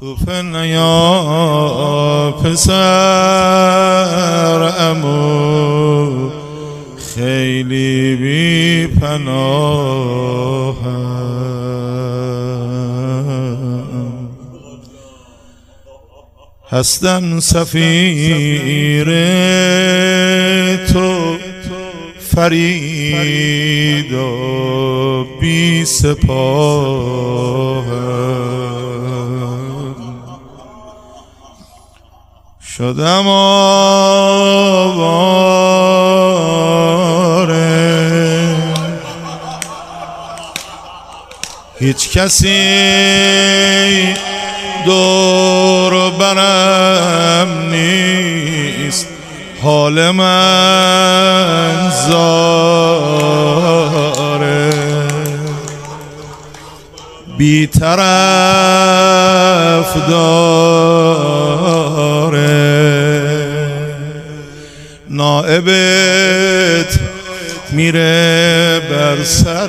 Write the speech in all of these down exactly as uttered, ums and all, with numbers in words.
کوفه نیا پسر عمو، خیلی بی پناهم. هستم سفیر تو فرید و بی سپاهم. شدم آواره، هیچ کسی دور برم نیست، حال من زاره. بی طرف داره، نائبت میره بر سر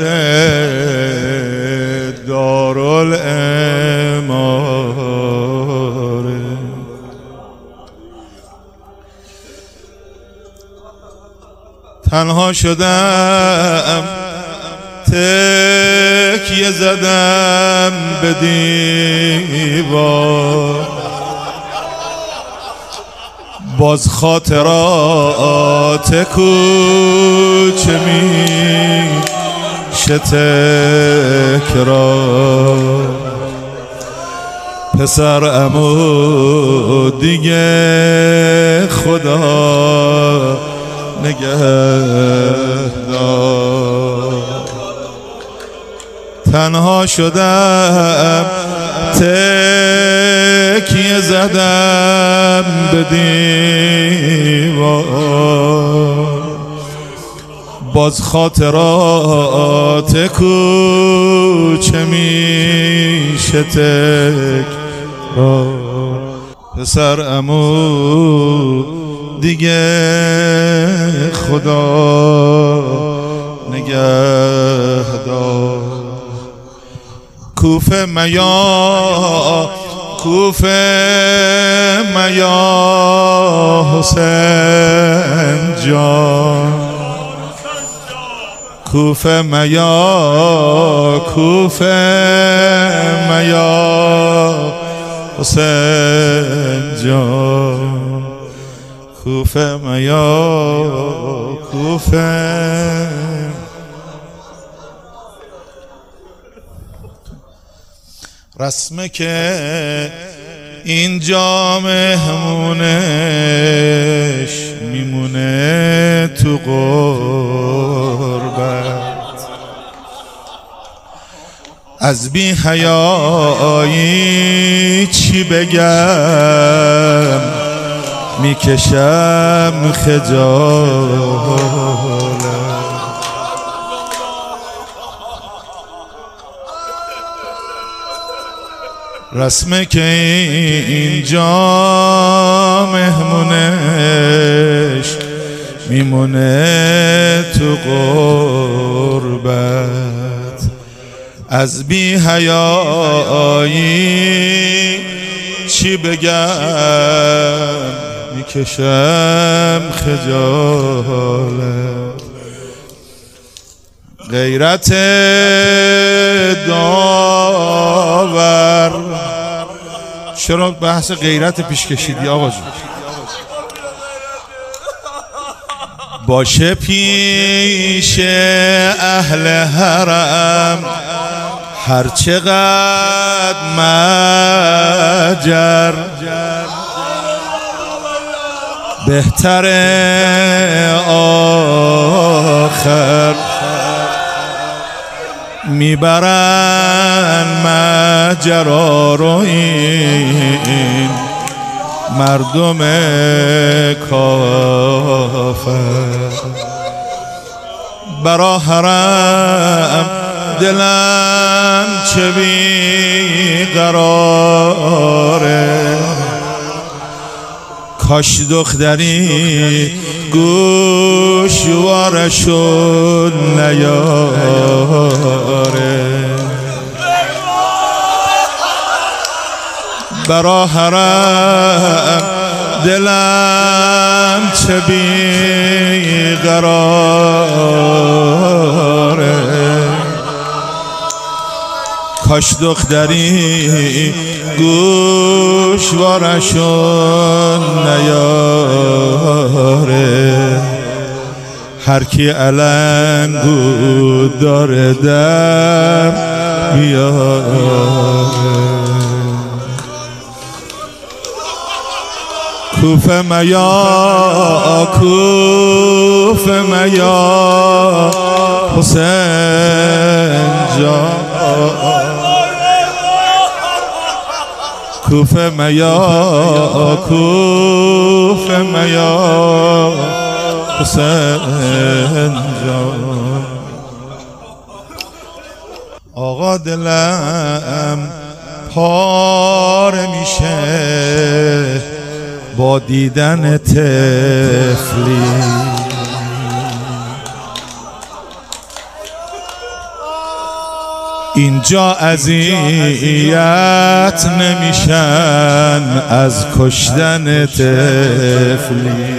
دارالاماره. تنها شدم، تکیه زدم به دیوار، باز خاطرات کوچه میشه تکرار. پسر عمو دیگه خدا نگهدار. تنها شدم، تکیه زدم به دیوار، باز خاطرات کوچه میشه تکرار. پسر عمو دیگه خدا نگهدار. کوفه میا، کوفه میا حسین جان، کوفه میا، کوفه میا حسین جان، کوفه میا، کوفه. رسمه که اینجا مهمونش میمونه تو غربت. از بی حیایی چی بگم، میکشم خجالت. رسمه که اینجا مهمونش میمونه تو غربت. از بی حیایی چی بگم، میکشم خجالت. غیرت داور، چرا بحث غیرت پیش کشیدی آقا جون؟ باشه پیش اهل حرم هر چقدر مجر، بهتر آخر میبرن مجرا رو این مردم کافر. برا حرم دلم چه بیقراره، کاش دختری گوشوارشون نیاره. برا حرم دلم چه بی قراره. کاش دختری گوشوارشون نیاره، هر کی علنگو داره در بیاره. کوفه میا کوفه میا حسین جان، کوفه میا کوفه میا حسین جان. آقا دلم پاره میشه با دیدن طفلی، اینجا اذیت نمیشن از کشتن طفلی.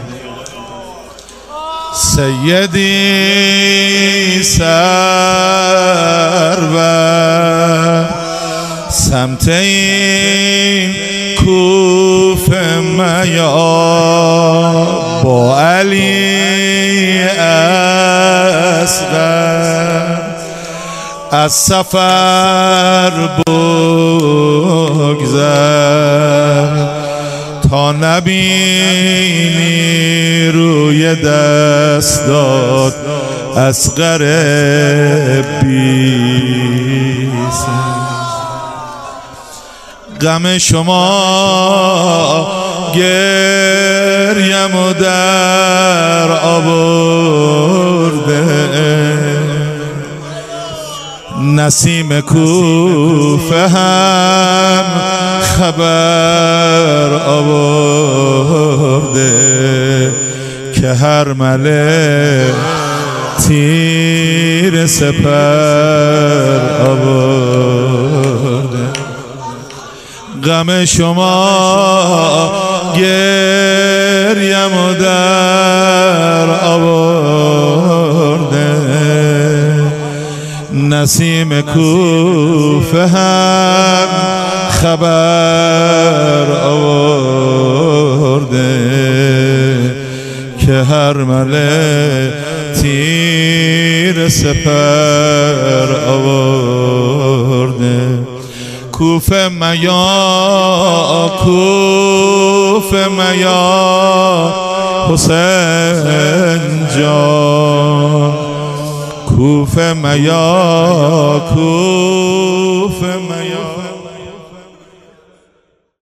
سیدی سرور سمت این کوفه میا، با علی اصغر از سفر بگذر، تا نبینی روی دستات اصغر بی‌سر. غم شما گریم و در آورده، نسیم کوفه هم خبر آورده، که هر ملک تیر سپر آورده. غم شما گریم و در آورده، نسیم کوفه هم خبر آورده، که هر ملک تیر سپر آورده. کوفه میا کوفه میا حسین جان، کوفه میا کوفه میا.